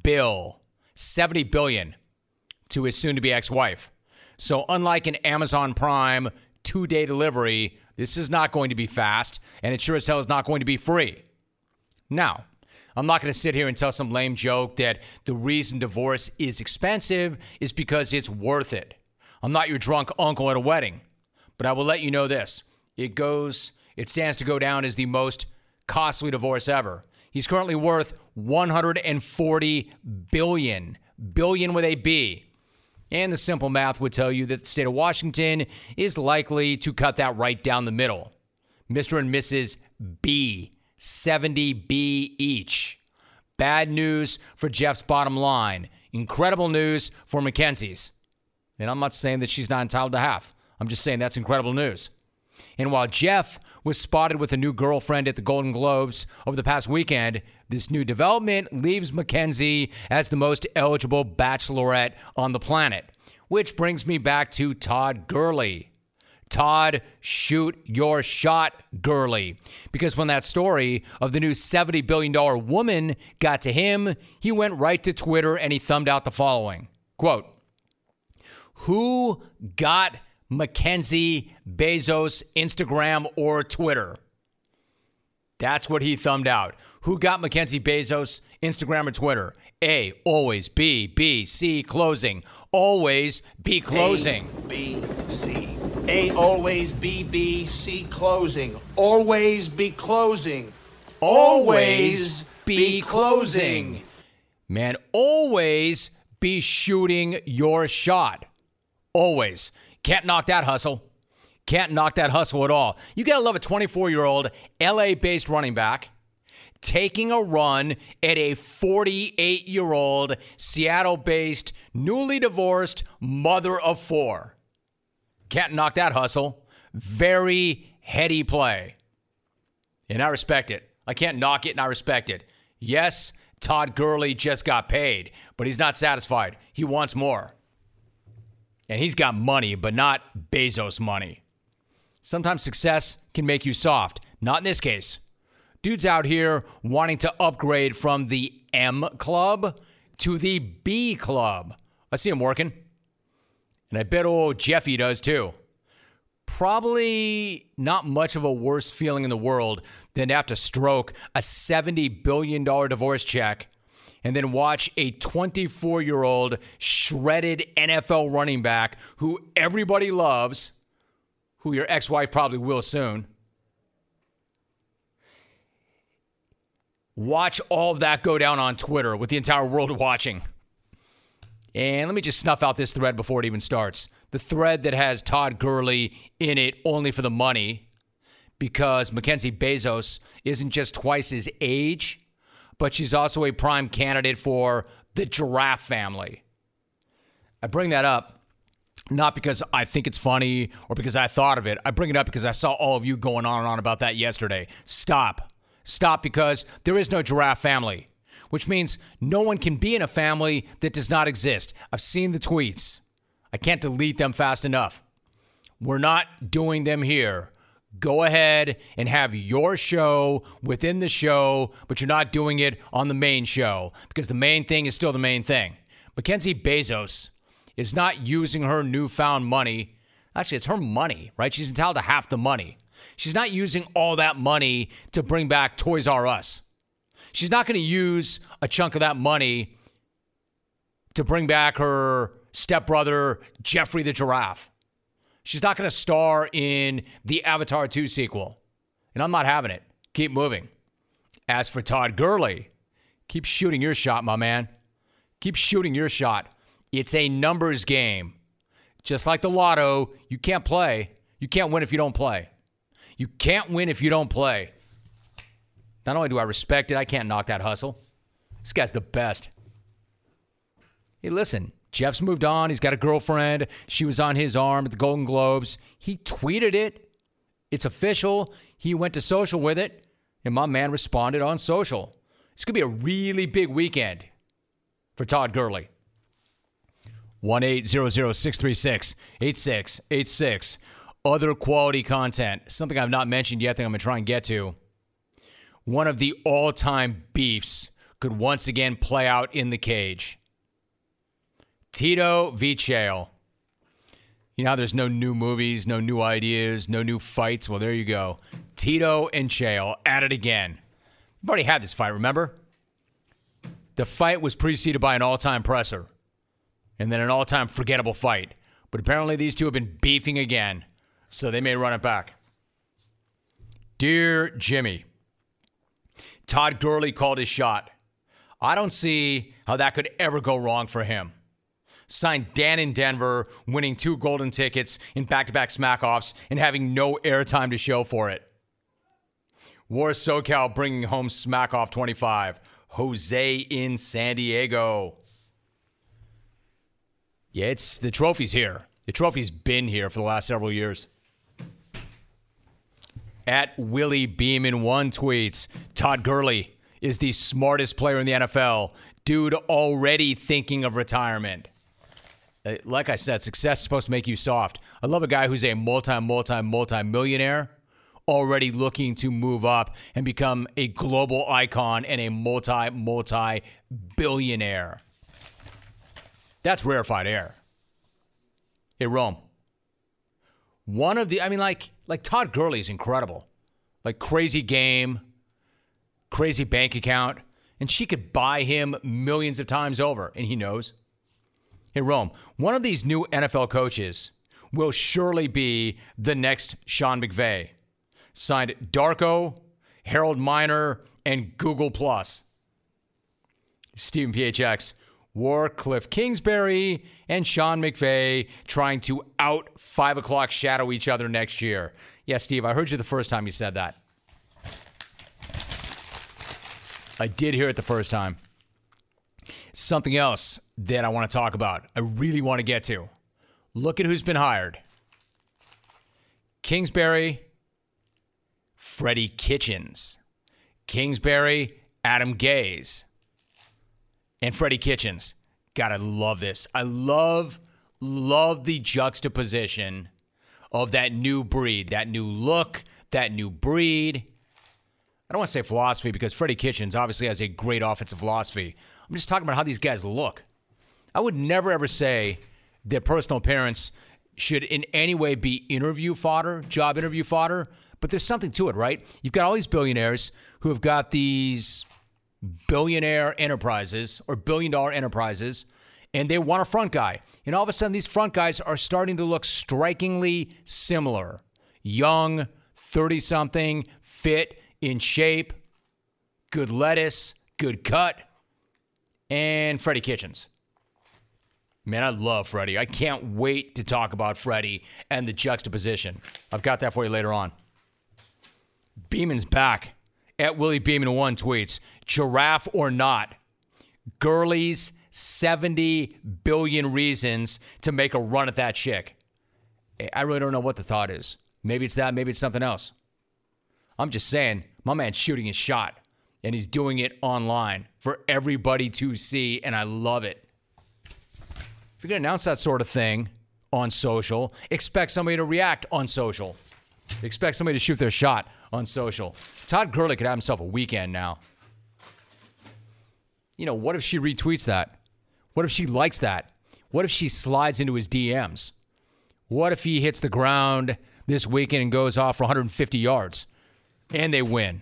billion to his soon-to-be ex-wife. So unlike an Amazon Prime 2-day delivery, this is not going to be fast, and it sure as hell is not going to be free. Now, I'm not going to sit here and tell some lame joke that the reason divorce is expensive is because it's worth it. I'm not your drunk uncle at a wedding, but I will let you know this. It stands to go down as the most costly divorce ever. He's currently worth $140 billion with a B. And the simple math would tell you that the state of Washington is likely to cut that right down the middle. Mr. and Mrs. B, 70 B each. Bad news for Jeff's bottom line. Incredible news for Mackenzie's. And I'm not saying that she's not entitled to half. I'm just saying that's incredible news. And while Jeff was spotted with a new girlfriend at the Golden Globes over the past weekend, this new development leaves Mackenzie as the most eligible bachelorette on the planet. Which brings me back to Todd Gurley. Todd, shoot your shot, Gurley. Because when that story of the new $70 billion woman got to him, he went right to Twitter and he thumbed out the following. Quote, "Who got Mackenzie Bezos Instagram or Twitter?" That's what he thumbed out. Who got Mackenzie Bezos Instagram or Twitter? A, always. B, C, closing. Always be closing. A, B, C. A, always. B, C, closing. Always be closing. Always be closing. Man, always be shooting your shot. Always. Can't knock that hustle. Can't knock that hustle at all. You got to love a 24-year-old LA-based running back taking a run at a 48-year-old Seattle-based, newly divorced mother of 4. Can't knock that hustle. Very heady play. And I respect it. I can't knock it, and I respect it. Yes, Todd Gurley just got paid, but he's not satisfied. He wants more. And he's got money, but not Bezos money. Sometimes success can make you soft. Not in this case. Dude's out here wanting to upgrade from the M club to the B club. I see him working. And I bet old Jeffy does too. Probably not much of a worse feeling in the world than to have to stroke a $70 billion divorce check and then watch a 24-year-old shredded NFL running back who everybody loves, who your ex-wife probably will soon. Watch all of that go down on Twitter with the entire world watching. And let me just snuff out this thread before it even starts. The thread that has Todd Gurley in it only for the money, because Mackenzie Bezos isn't just twice his age, but she's also a prime candidate for the giraffe family. I bring that up not because I think it's funny or because I thought of it. I bring it up because I saw all of you going on and on about that yesterday. Stop. Stop, because there is no giraffe family, which means no one can be in a family that does not exist. I've seen the tweets. I can't delete them fast enough. We're not doing them here. Go ahead and have your show within the show, but you're not doing it on the main show because the main thing is still the main thing. Mackenzie Bezos is not using her newfound money. Actually, it's her money, right? She's entitled to half the money. She's not using all that money to bring back Toys R Us. She's not going to use a chunk of that money to bring back her stepbrother, Jeffrey the Giraffe. She's not going to star in the Avatar 2 sequel. And I'm not having it. Keep moving. As for Todd Gurley, keep shooting your shot, my man. Keep shooting your shot. It's a numbers game. Just like the lotto, you can't play. You can't win if you don't play. You can't win if you don't play. Not only do I respect it, I can't knock that hustle. This guy's the best. Hey, listen, Jeff's moved on. He's got a girlfriend. She was on his arm at the Golden Globes. He tweeted it. It's official. He went to social with it, and my man responded on social. It's going to be a really big weekend for Todd Gurley. 1-800-636-8686. Other quality content, something I've not mentioned yet that I'm going to try and get to. One of the all-time beefs could once again play out in the cage. Tito v. Chael. You know how there's no new movies, no new ideas, no new fights? Well, there you go. Tito and Chael at it again. We've already had this fight, remember? The fight was preceded by an all-time presser and then an all-time forgettable fight. But apparently these two have been beefing again, so they may run it back. Dear Jimmy, Todd Gurley called his shot. I don't see how that could ever go wrong for him. Signed Dan in Denver, winning 2 golden tickets in back-to-back smack-offs and having no airtime to show for it. War SoCal bringing home smack-off 25. Jose in San Diego. Yeah, it's the trophy's here. The trophy's been here for the last several years. At Willie Beeman 1 tweets, Todd Gurley is the smartest player in the NFL. Dude already thinking of retirement. Like I said, success is supposed to make you soft. I love a guy who's a multi-millionaire already looking to move up and become a global icon and a multi-billionaire. That's rarefied air. Hey, Rome. One of the, like Todd Gurley is incredible. Like crazy game, crazy bank account, and she could buy him millions of times over, and he knows. Hey, Rome, one of these new NFL coaches will surely be the next Sean McVay. Signed Darko, Harold Miner, and Google+. Stephen PHX. War Cliff Kingsbury and Sean McVay trying to out 5 o'clock shadow each other next year. Yeah, Steve, I heard you the first time you said that. I did hear it the first time. Something else that I want to talk about, I really want to get to. Look at who's been hired. Kingsbury, Freddie Kitchens. Kingsbury, Adam Gase. And Freddie Kitchens. God, I love this. I love the juxtaposition of that new breed, that new look, that new breed. I don't want to say philosophy because Freddie Kitchens obviously has a great offensive philosophy. I'm just talking about how these guys look. I would never, ever say that personal appearance should in any way be interview fodder, job interview fodder, but there's something to it, right? You've got all these billionaires who have got these billionaire enterprises or billion-dollar enterprises, and they want a front guy. And all of a sudden, these front guys are starting to look strikingly similar. Young, 30-something, fit, in shape, good lettuce, good cut, and Freddie Kitchens. Man, I love Freddie. I can't wait to talk about Freddie and the juxtaposition. I've got that for you later on. Beeman's back. At Willie Beeman1 tweets, giraffe or not, Gurley's 70 billion reasons to make a run at that chick. I really don't know what the thought is. Maybe it's that, maybe it's something else. I'm just saying, my man's shooting his shot, and he's doing it online for everybody to see, and I love it. If you're going to announce that sort of thing on social, expect somebody to react on social. Expect somebody to shoot their shot on social. Todd Gurley could have himself a weekend now. You know, what if she retweets that? What if she likes that? What if she slides into his DMs? What if he hits the ground this weekend and goes off for 150 yards and they win?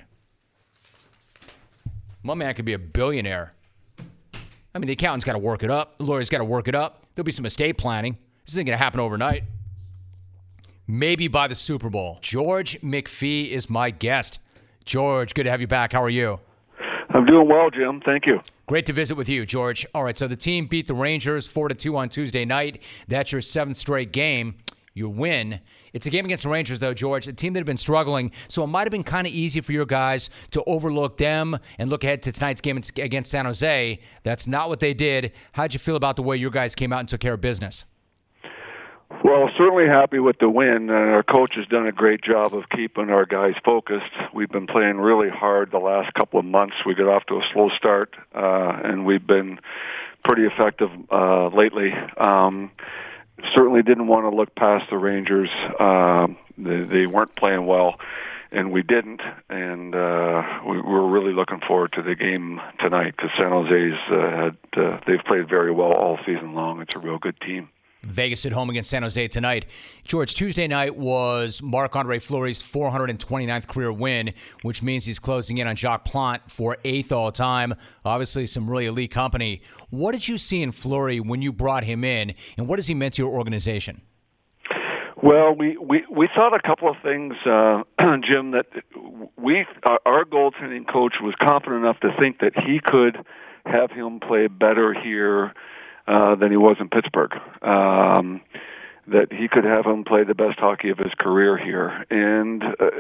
My man could be a billionaire. I mean, the accountant's got to work it up. The lawyer's got to work it up. There'll be some estate planning. This isn't going to happen overnight. Maybe by the Super Bowl. George McPhee is my guest. George, good to have you back. How are you? I'm doing well, Jim. Thank you. Great to visit with you, George. All right, so the team beat the Rangers 4-2 on Tuesday night. That's your 7th straight game. You win. It's a game against the Rangers, though, George, a team that had been struggling, so it might have been kind of easy for your guys to overlook them and look ahead to tonight's game against San Jose. That's not what they did. How'd you feel about the way your guys came out and took care of business? Well, certainly happy with the win, and our coach has done a great job of keeping our guys focused. We've been playing really hard the last couple of months. We got off to a slow start, and we've been pretty effective lately. Certainly didn't want to look past the Rangers. They weren't playing well, and we didn't. And we're really looking forward to the game tonight because San Jose's they've played very well all season long. It's a real good team. Vegas at home against San Jose tonight. George, Tuesday night was Marc-Andre Fleury's 429th career win, which means he's closing in on Jacques Plante for 8th all-time. Obviously, some really elite company. What did you see in Fleury when you brought him in, and what has he meant to your organization? Well, we thought a couple of things, Jim, that our goaltending coach was confident enough to think that he could have him play better here than he was in Pittsburgh. That he could have him play the best hockey of his career here. And,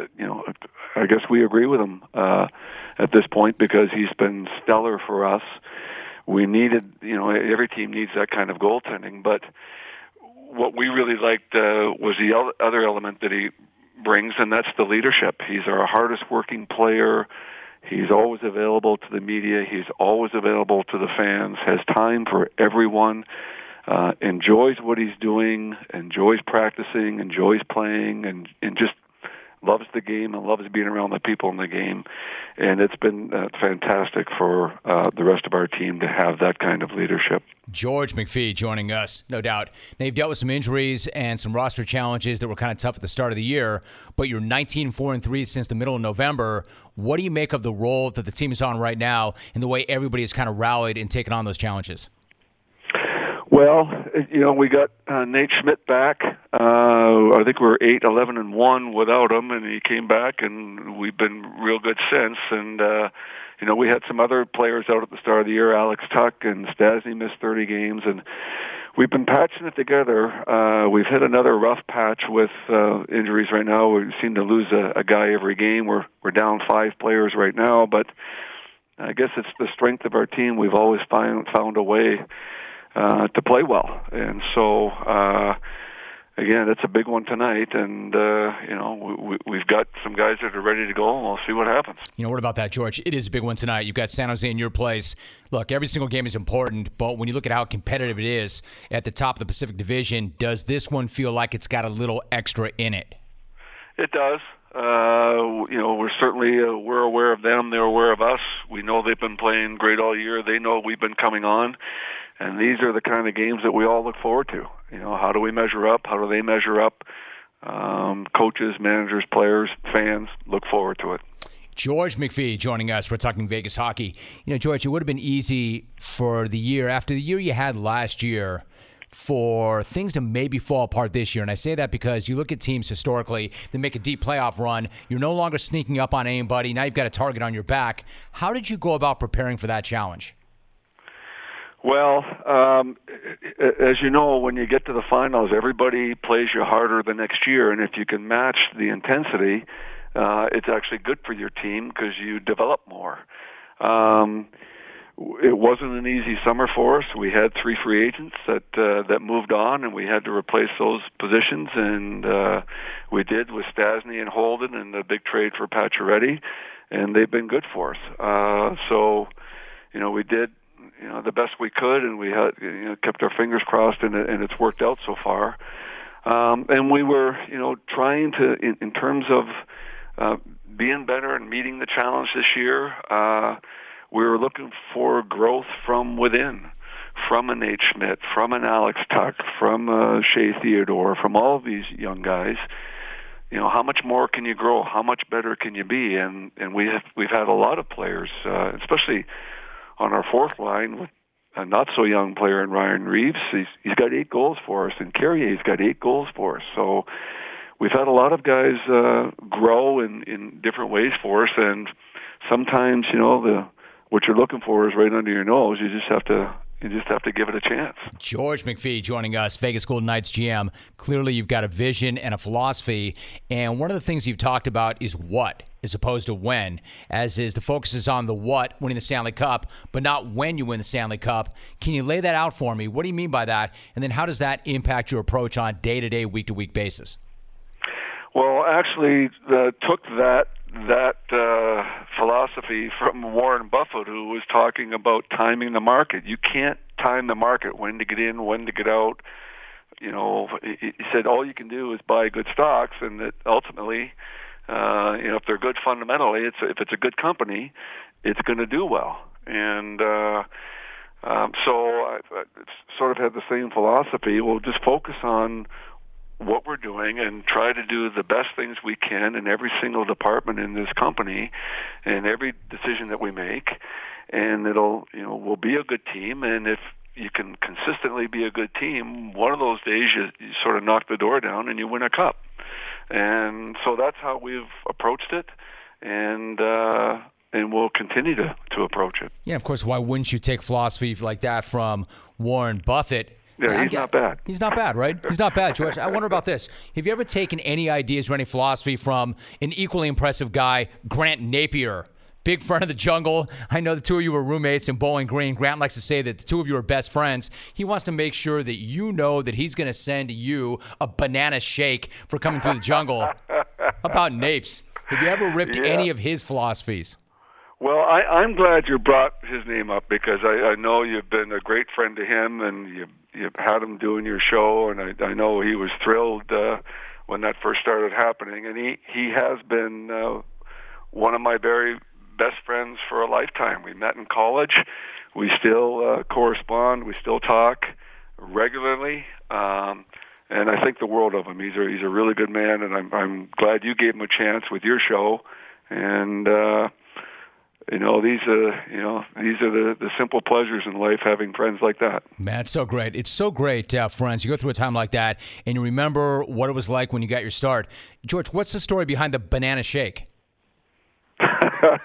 I guess we agree with him at this point because he's been stellar for us. We needed, every team needs that kind of goaltending. But what we really liked was the other element that he brings, and that's the leadership. He's our hardest working player. He's always available to the media. He's always available to the fans, has time for everyone, enjoys what he's doing, enjoys practicing, enjoys playing, and just loves the game and loves being around the people in the game. And it's been fantastic for the rest of our team to have that kind of leadership. George McPhee joining us, no doubt. Now, you've dealt with some injuries and some roster challenges that were kind of tough at the start of the year, but you're 19-4-3 since the middle of November. What do you make of the role that the team is on right now and the way everybody has kind of rallied and taken on those challenges? Well, we got Nate Schmidt back. I think we're 8-11-1 without him, and he came back, and we've been real good since. And we had some other players out at the start of the year. Alex Tuck and Stastny missed 30 games, and we've been patching it together. We've hit another rough patch with injuries right now. We seem to lose a guy every game. We're down 5 players right now, but I guess it's the strength of our team. We've always found a way to play well. And so again, it's a big one tonight, and we've got some guys that are ready to go, and we'll see what happens. What about that, George? It is a big one tonight. You've got San Jose in your place. Look, every single game is important, but when you look at how competitive it is at the top of the Pacific Division, does this one feel like it's got a little extra in it? It does. We're certainly we're aware of them. They're aware of us. We know they've been playing great all year. They know we've been coming on, and these are the kind of games that we all look forward to. How do we measure up? How do they measure up? Coaches, managers, players, fans look forward to it. George McPhee joining us. We're talking Vegas hockey. George, it would have been easy for the year, after the year you had last year, for things to maybe fall apart this year. And I say that because you look at teams historically that make a deep playoff run. You're no longer sneaking up on anybody. Now you've got a target on your back. How did you go about preparing for that challenge? Well, as you know, when you get to the finals, everybody plays you harder the next year. And if you can match the intensity, it's actually good for your team because you develop more. It wasn't an easy summer for us. We had 3 free agents that moved on, and we had to replace those positions, and we did with Stastny and Holden and the big trade for Pacioretty, and they've been good for us. So, we did the best we could, and we had kept our fingers crossed, and it's worked out so far. And we were trying to, in terms of being better and meeting the challenge this year. We were looking for growth from within, from a Nate Schmidt, from an Alex Tuck, from Shea Theodore, from all of these young guys. How much more can you grow? How much better can you be? And we've had a lot of players, especially on our fourth line with a not so young player in Ryan Reeves. He's got 8 goals for us, and Carrier's got 8 goals for us. So we've had a lot of guys grow in different ways for us, and sometimes what you're looking for is right under your nose. You just have to give it a chance. George McPhee joining us, Vegas Golden Knights GM. Clearly you've got a vision and a philosophy, and one of the things you've talked about is what as opposed to when, as is the focus is on the what, winning the Stanley Cup, but not when you win the Stanley Cup. Can you lay that out for me? What do you mean by that? And then how does that impact your approach on day-to-day, week-to-week basis? Well, actually, took that philosophy from Warren Buffett, who was talking about timing the market. You can't time the market, when to get in, when to get out. He said all you can do is buy good stocks, and that ultimately, if they're good fundamentally, if it's a good company, it's going to do well. And so I sort of had the same philosophy. We'll just focus on what we're doing and try to do the best things we can in every single department in this company and every decision that we make, and we'll be a good team. And if you can consistently be a good team, one of those days you sort of knock the door down and you win a cup. And so that's how we've approached it, and we'll continue to approach it. Yeah, of course, why wouldn't you take philosophy like that from Warren Buffett? Yeah, he's not bad. He's not bad, right? He's not bad, George. I wonder about this. Have you ever taken any ideas or any philosophy from an equally impressive guy, Grant Napier, big friend of the jungle? I know the two of you were roommates in Bowling Green. Grant likes to say that the two of you are best friends. He wants to make sure that you know that he's going to send you a banana shake for coming through the jungle. How about Napes? Have you ever ripped any of his philosophies? Well, I'm glad you brought his name up, because I know you've been a great friend to him, and you've had him doing your show, and I know he was thrilled when that first started happening. And he has been one of my very best friends for a lifetime. We met in college. We still correspond. We still talk regularly. And I think the world of him. He's a really good man, and I'm glad you gave him a chance with your show. And these are the simple pleasures in life, having friends like that. Man, it's so great. It's so great, friends. You go through a time like that, and you remember what it was like when you got your start. George, what's the story behind the banana shake?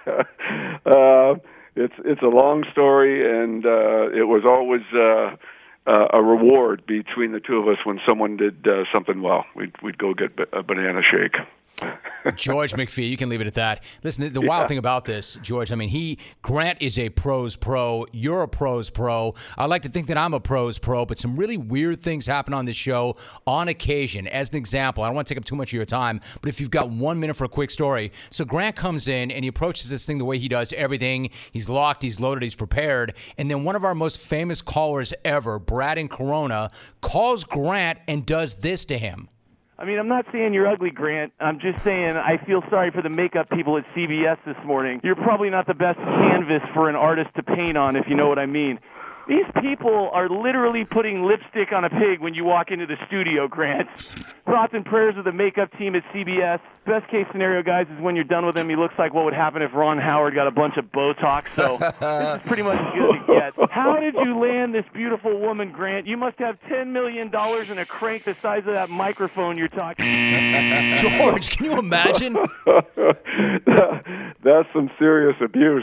It's a long story, and it was always a reward between the two of us when someone did something well. We'd go get a banana shake. George McPhee, you can leave it at that. Listen, the wild thing about this, George, I mean, Grant is a pros pro. You're a pros pro. I like to think that I'm a pros pro, but some really weird things happen on this show on occasion. As an example, I don't want to take up too much of your time, but if you've got 1 minute for a quick story. So Grant comes in and he approaches this thing the way he does everything. He's locked, he's loaded, he's prepared. And then one of our most famous callers ever, Brad in Corona, calls Grant and does this to him. I mean, I'm not saying you're ugly, Grant. I'm just saying I feel sorry for the makeup people at CBS this morning. You're probably not the best canvas for an artist to paint on, if you know what I mean. These people are literally putting lipstick on a pig when you walk into the studio, Grant. Thoughts and prayers of the makeup team at CBS. Best case scenario, guys, is when you're done with him, he looks like what would happen if Ron Howard got a bunch of Botox. So this is pretty much as good as it gets. How did you land this beautiful woman, Grant? You must have $10 million in a crank the size of that microphone you're talking. George, can you imagine? That's some serious abuse.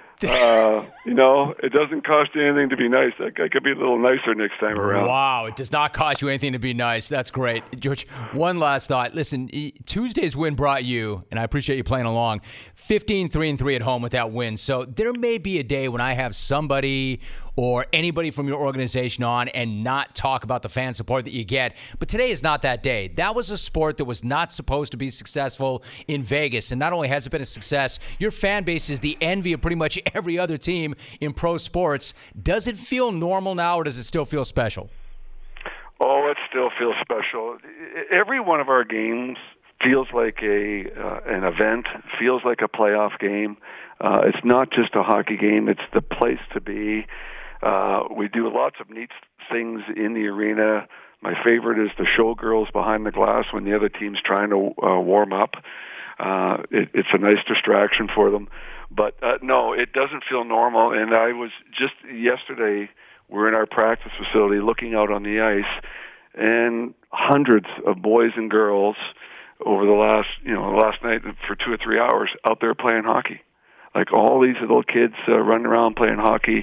It doesn't cost you anything to be nice. I could be a little nicer next time around. Wow, it does not cost you anything to be nice. That's great. George, one last thought. Listen, Tuesday's win brought you, and I appreciate you playing along, 15-3-3 at home with that win. So there may be a day when I have somebody or anybody from your organization on and not talk about the fan support that you get. But today is not that day. That was a sport that was not supposed to be successful in Vegas. And not only has it been a success, your fan base is the envy of pretty much every other team in pro sports. Does it feel normal now, or does it still feel special? Oh, it still feels special. Every one of our games feels like an event, feels like a playoff game. It's not just a hockey game. It's the place to be. We do lots of neat things in the arena. My favorite is the showgirls behind the glass when the other team's trying to warm up. It's a nice distraction for them. But no, it doesn't feel normal. And I was just yesterday, we're in our practice facility looking out on the ice, and hundreds of boys and girls over the last night for 2 or 3 hours out there playing hockey. Like all these little kids running around playing hockey.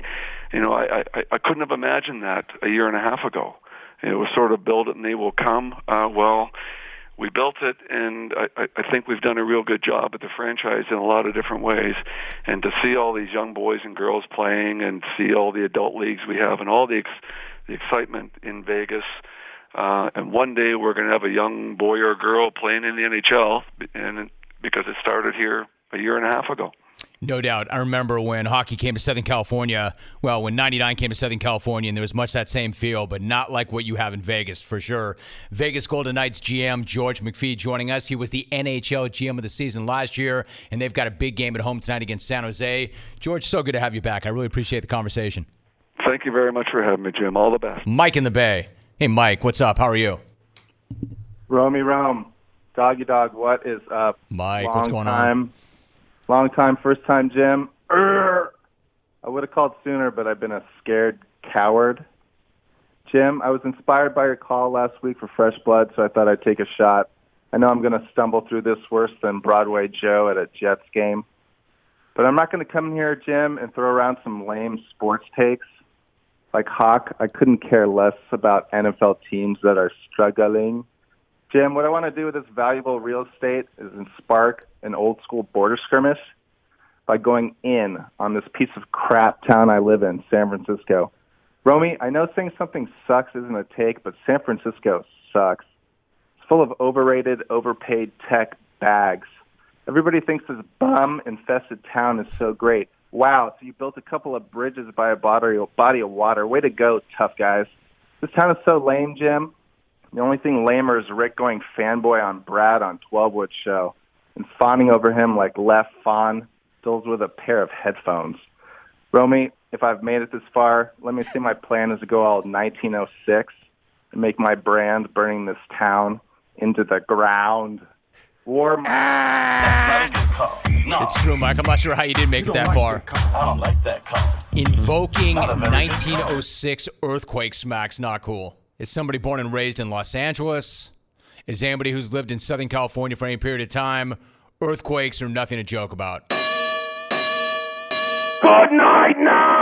I couldn't have imagined that a year and a half ago. It was sort of build it and they will come. Well, we built it, and I think we've done a real good job at the franchise in a lot of different ways. And to see all these young boys and girls playing and see all the adult leagues we have and all the excitement in Vegas. And one day we're going to have a young boy or girl playing in the NHL, and because it started here a year and a half ago. No doubt. I remember when hockey came to Southern California, when 99 came to Southern California, and there was much that same feel, but not like what you have in Vegas, for sure. Vegas Golden Knights GM George McPhee joining us. He was the NHL GM of the season last year, and they've got a big game at home tonight against San Jose. George, so good to have you back. I really appreciate the conversation. Thank you very much for having me, Jim. All the best. Mike in the Bay. Hey, Mike, what's up? How are you? Romy Rome. Doggy Dog, what is up? Mike, what's going on? Long time, first time, Jim. I would have called sooner, but I've been a scared coward. Jim, I was inspired by your call last week for Fresh Blood, so I thought I'd take a shot. I know I'm going to stumble through this worse than Broadway Joe at a Jets game. But I'm not going to come in here, Jim, and throw around some lame sports takes. Like Hawk, I couldn't care less about NFL teams that are struggling. Jim, what I want to do with this valuable real estate is spark an old-school border skirmish by going in on this piece of crap town I live in, San Francisco. Romy, I know saying something sucks isn't a take, but San Francisco sucks. It's full of overrated, overpaid tech bags. Everybody thinks this bum-infested town is so great. Wow, so you built a couple of bridges by a body of water. Way to go, tough guys. This town is so lame, Jim. The only thing lamer is Rick going fanboy on Brad on 12-Wood Show and fawning over him like Left Fawn fills with a pair of headphones. Romy, if I've made it this far, let me say my plan is to go all 1906 and make my brand burning this town into the ground. War. That's not a good call. No. It's true, Mike. I'm not sure how you did make it that far. I don't like that call. Invoking 1906 earthquake smack's not cool. Is somebody born and raised in Los Angeles? Is anybody who's lived in Southern California for any period of time? Earthquakes are nothing to joke about. Good night now!